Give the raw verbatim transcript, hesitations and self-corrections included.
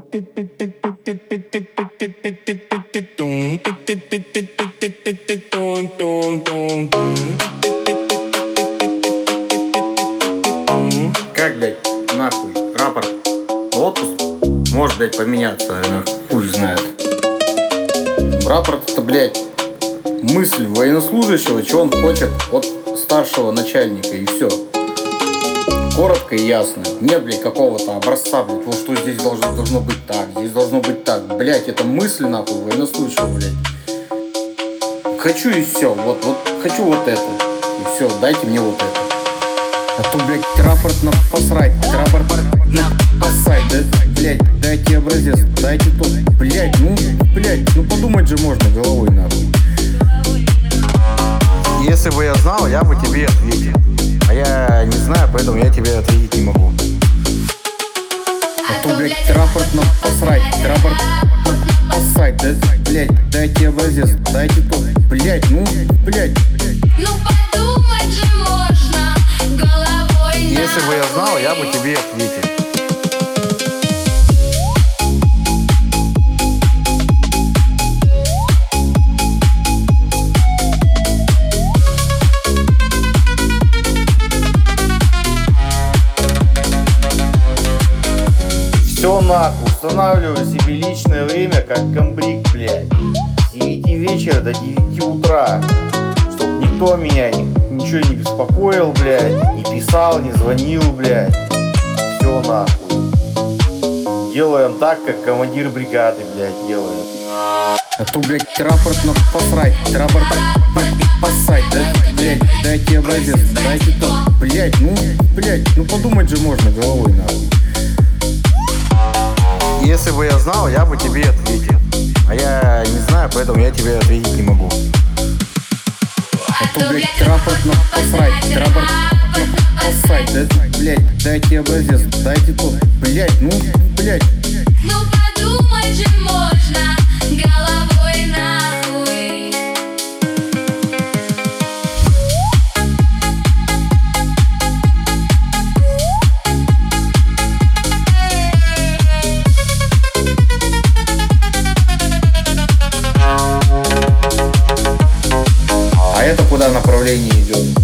Как, блядь, нахуй, рапорт в отпуск может, блядь, поменяться, нахуй, хуй знает. Рапорт это, блядь, мысль военнослужащего, что он хочет от старшего начальника, и все. Коротко и ясно. Нет, блядь, какого-то образца, блядь, вот что здесь должно, должно быть так, здесь должно быть так. Блядь, это мысль, нахуй, военнослужащего, блядь. Хочу и все, вот, вот, хочу вот это. И все, дайте мне вот это. А то, блядь, рапорт на посрать, рапорт на посрать, да, блядь, дайте образец, дайте то, блядь, ну, блядь, ну подумать же можно головой, нахуй. Если бы я знал, я бы тебе ответил. А я не знаю, поэтому я тебе ответить не могу. А то, блядь, рапорт на посрать, рапорт на посрать, да, блядь, дайте образец, дайте то, блядь, ну, блядь. Ну подумать же можно головой. Если бы я знал, я бы тебе ответил. Все нахуй, устанавливаю себе личное время как комбриг, блядь. С девяти вечера до девяти утра. Чтоб никто меня ни, ничего не беспокоил, блядь. Не писал, не звонил, блядь. Все нахуй. Делаем так, как командир бригады, блядь, делает. А то, блядь, рапорт на посрать, рапорт на посрать, да, блядь, дайте образец, дайте то, блядь, ну, блядь, ну подумать же можно головой, нахуй. Если бы я знал, я бы тебе ответил. А я не знаю, поэтому я тебе ответить не могу. А то, блядь, рапорт на посрать, рапорт на посрать, да, блядь, дайте образец, дайте то, блядь, ну, блядь. Ну подумать же можно головой нахуй. А это куда направление идет?